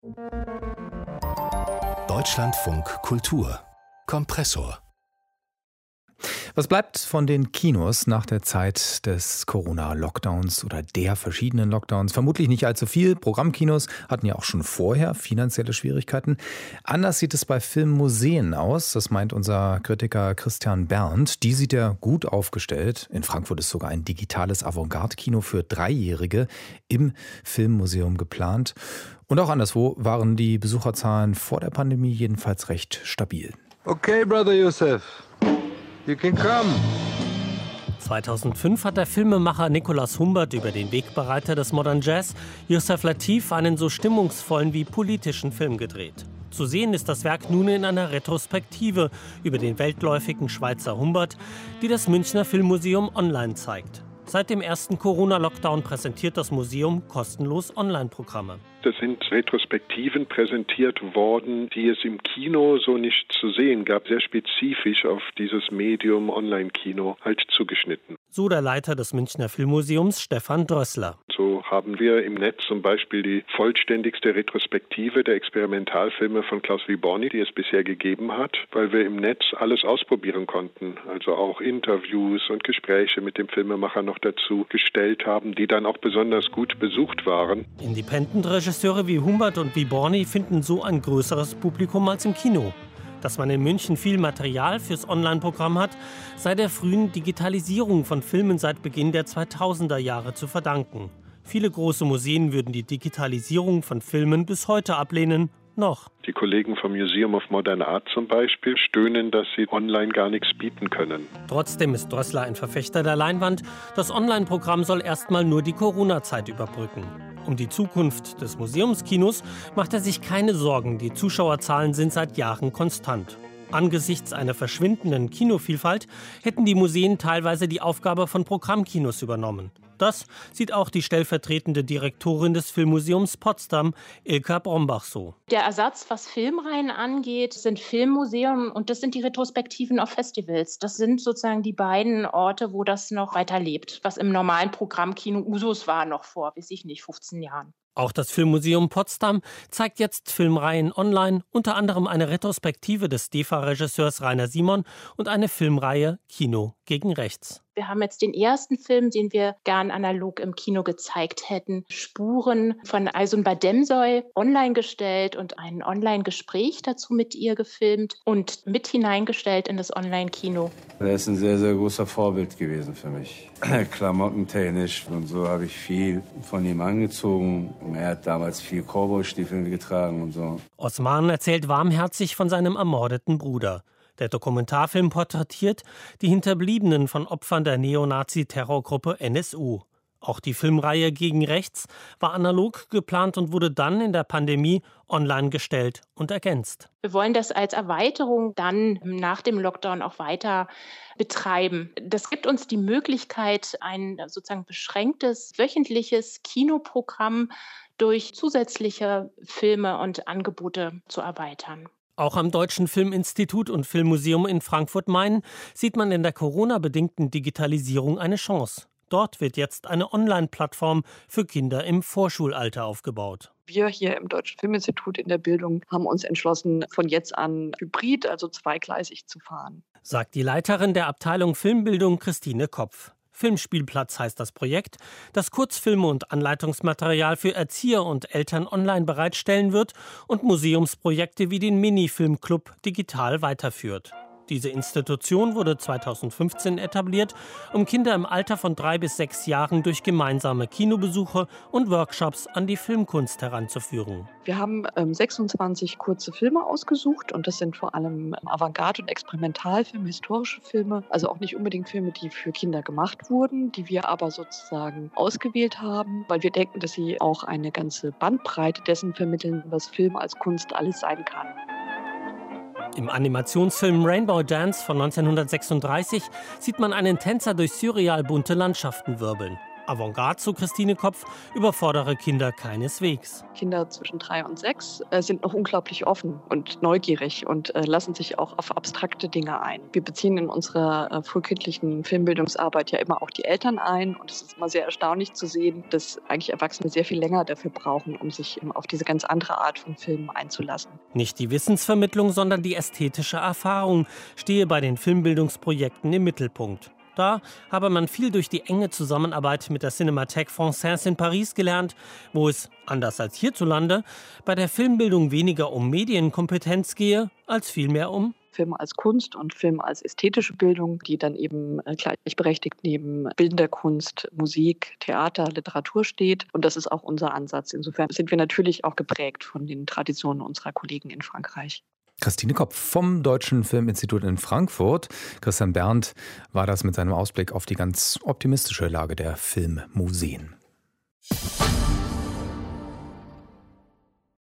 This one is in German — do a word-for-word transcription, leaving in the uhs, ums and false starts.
Deutschlandfunk Kultur Kompressor. Was bleibt von den Kinos nach der Zeit des Corona-Lockdowns oder der verschiedenen Lockdowns? Vermutlich nicht allzu viel. Programmkinos hatten ja auch schon vorher finanzielle Schwierigkeiten. Anders sieht es bei Filmmuseen aus. Das meint unser Kritiker Christian Berndt. Die sieht er gut aufgestellt. In Frankfurt ist sogar ein digitales Avantgarde-Kino für Dreijährige im Filmmuseum geplant. Und auch anderswo waren die Besucherzahlen vor der Pandemie jedenfalls recht stabil. Okay, Brother Youssef. You can come. zweitausendfünf hat der Filmemacher Nicolas Humbert über den Wegbereiter des Modern Jazz, Yusef Lateef, einen so stimmungsvollen wie politischen Film gedreht. Zu sehen ist das Werk nun in einer Retrospektive über den weltläufigen Schweizer Humbert, die das Münchner Filmmuseum online zeigt. Seit dem ersten Corona-Lockdown präsentiert das Museum kostenlos Online-Programme. Das sind Retrospektiven präsentiert worden, die es im Kino so nicht zu sehen gab, sehr spezifisch auf dieses Medium Online-Kino halt zugeschnitten. So der Leiter des Münchner Filmmuseums, Stefan Drössler. So haben wir im Netz zum Beispiel die vollständigste Retrospektive der Experimentalfilme von Klaus Wyborny, die es bisher gegeben hat, weil wir im Netz alles ausprobieren konnten. Also auch Interviews und Gespräche mit dem Filmemacher noch dazu gestellt haben, die dann auch besonders gut besucht waren. Independent-Regisseure wie Humbert und Wyborny finden so ein größeres Publikum als im Kino. Dass man in München viel Material fürs Online-Programm hat, sei der frühen Digitalisierung von Filmen seit Beginn der zweitausender Jahre zu verdanken. Viele große Museen würden die Digitalisierung von Filmen bis heute ablehnen. Noch. Die Kollegen vom Museum of Modern Art zum Beispiel stöhnen, dass sie online gar nichts bieten können. Trotzdem ist Drössler ein Verfechter der Leinwand. Das Online-Programm soll erstmal nur die Corona-Zeit überbrücken. Um die Zukunft des Museumskinos macht er sich keine Sorgen. Die Zuschauerzahlen sind seit Jahren konstant. Angesichts einer verschwindenden Kinovielfalt hätten die Museen teilweise die Aufgabe von Programmkinos übernommen. Das sieht auch die stellvertretende Direktorin des Filmmuseums Potsdam, Ilka Brombach, so. Der Ersatz, was Filmreihen angeht, sind Filmmuseen und das sind die Retrospektiven auf Festivals. Das sind sozusagen die beiden Orte, wo das noch weiterlebt, was im normalen Programmkino Usus war noch vor, weiß ich nicht, fünfzehn Jahren. Auch das Filmmuseum Potsdam zeigt jetzt Filmreihen online, unter anderem eine Retrospektive des D E F A-Regisseurs Rainer Simon und eine Filmreihe Kino gegen Rechts. Wir haben jetzt den ersten Film, den wir gern analog im Kino gezeigt hätten, Spuren von Aysun Bademsoy, online gestellt und ein Online-Gespräch dazu mit ihr gefilmt und mit hineingestellt in das Online-Kino. Er ist ein sehr, sehr großer Vorbild gewesen für mich. Klamottentechnisch und so habe ich viel von ihm angezogen. Er hat damals viel Cowboy-Stiefel getragen und so. Osman erzählt warmherzig von seinem ermordeten Bruder. Der Dokumentarfilm porträtiert die Hinterbliebenen von Opfern der Neonazi-Terrorgruppe N S U. Auch die Filmreihe Gegen Rechts war analog geplant und wurde dann in der Pandemie online gestellt und ergänzt. Wir wollen das als Erweiterung dann nach dem Lockdown auch weiter betreiben. Das gibt uns die Möglichkeit, ein sozusagen beschränktes wöchentliches Kinoprogramm durch zusätzliche Filme und Angebote zu erweitern. Auch am Deutschen Filminstitut und Filmmuseum in Frankfurt-Main sieht man in der Corona-bedingten Digitalisierung eine Chance. Dort wird jetzt eine Online-Plattform für Kinder im Vorschulalter aufgebaut. Wir hier im Deutschen Filminstitut in der Bildung haben uns entschlossen, von jetzt an hybrid, also zweigleisig zu fahren. Sagt die Leiterin der Abteilung Filmbildung Christine Kopf. Filmspielplatz heißt das Projekt, das Kurzfilme und Anleitungsmaterial für Erzieher und Eltern online bereitstellen wird und Museumsprojekte wie den Mini-Filmclub digital weiterführt. Diese Institution wurde zweitausendfünfzehn etabliert, um Kinder im Alter von drei bis sechs Jahren durch gemeinsame Kinobesuche und Workshops an die Filmkunst heranzuführen. Wir haben ähm, sechsundzwanzig kurze Filme ausgesucht und das sind vor allem Avantgarde- und Experimentalfilme, historische Filme, also auch nicht unbedingt Filme, die für Kinder gemacht wurden, die wir aber sozusagen ausgewählt haben, weil wir denken, dass sie auch eine ganze Bandbreite dessen vermitteln, was Film als Kunst alles sein kann. Im Animationsfilm Rainbow Dance von neunzehnhundertsechsunddreißig sieht man einen Tänzer durch surreal bunte Landschaften wirbeln. Avantgarde, so Christine Kopf, überfordere Kinder keineswegs. Kinder zwischen drei und sechs äh, sind noch unglaublich offen und neugierig und äh, lassen sich auch auf abstrakte Dinge ein. Wir beziehen in unserer äh, frühkindlichen Filmbildungsarbeit ja immer auch die Eltern ein und es ist immer sehr erstaunlich zu sehen, dass eigentlich Erwachsene sehr viel länger dafür brauchen, um sich ähm, auf diese ganz andere Art von Filmen einzulassen. Nicht die Wissensvermittlung, sondern die ästhetische Erfahrung stehe bei den Filmbildungsprojekten im Mittelpunkt. Da habe man viel durch die enge Zusammenarbeit mit der Cinémathèque Française in Paris gelernt, wo es, anders als hierzulande, bei der Filmbildung weniger um Medienkompetenz gehe, als vielmehr um Filme als Kunst und Filme als ästhetische Bildung, die dann eben gleichberechtigt neben bildender Kunst, Musik, Theater, Literatur steht. Und das ist auch unser Ansatz. Insofern sind wir natürlich auch geprägt von den Traditionen unserer Kollegen in Frankreich. Christine Kopf vom Deutschen Filminstitut in Frankfurt. Christian Berndt war das mit seinem Ausblick auf die ganz optimistische Lage der Filmmuseen.